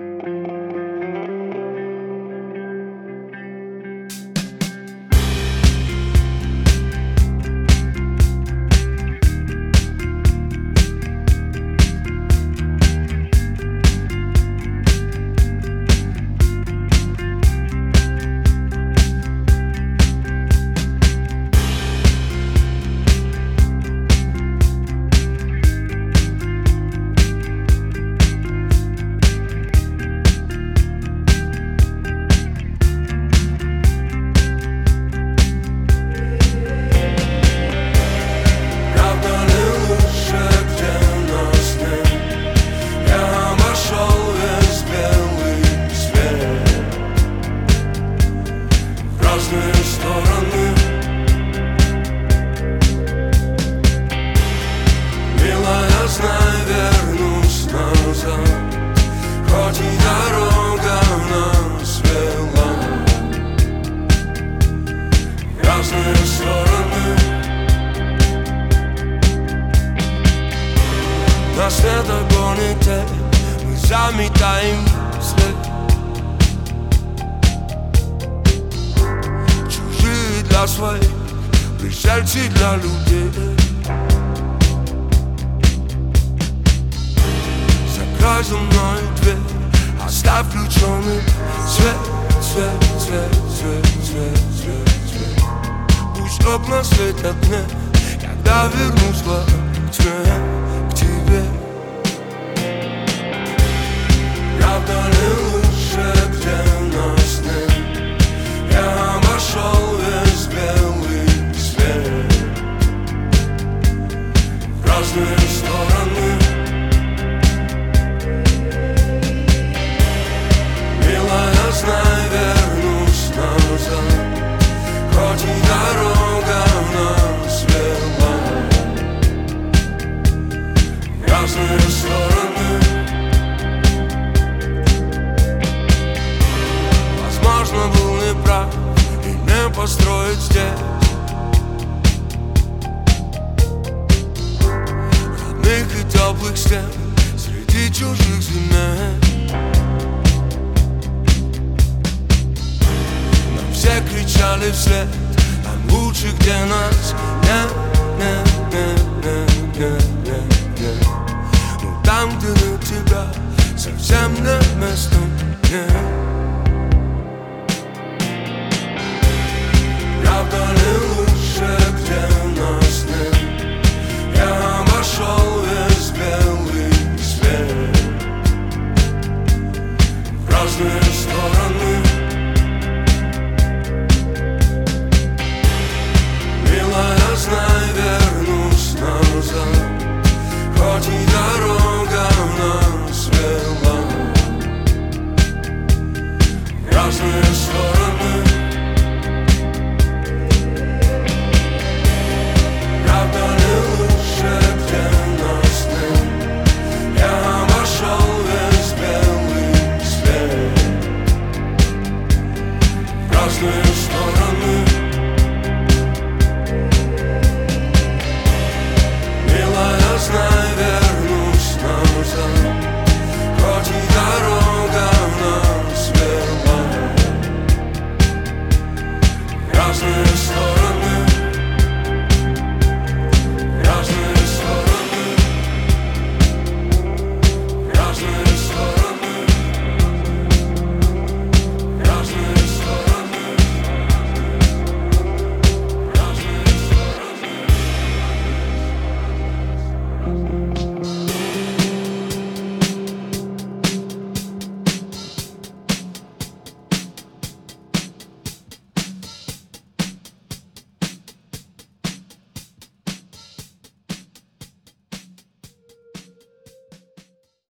Заметаем след. Чужие для своих, пришельцы для людей. Закрой за мной дверь, оставь включенный свет, свет, свет, свет, свет, свет, свет. Пусть окна светят мне, когда вернусь к тьме, к тебе. Правда ли лучше, где нас нет? Я обошел весь белый свет в разные стороны. Милая, знай, вернусь назад, хоть и дорога нас вела в разные стороны. Возможно, был неправ и не построить здесь родных и теплых стен среди чужих земель. Нам все кричали вслед, там лучше, где нас нет, нет, нет, нет, нет, нет, нет. Но там, где нет тебя, совсем нет места, нет. Правда ли лучше, где нас нет? Я обошел весь белый свет в разные стороны. Милая, знай, вернусь назад, хоть и дорога нас вела в разные стороны. Правда ли лучше, где нас нет? Я обошел весь белый свет в разные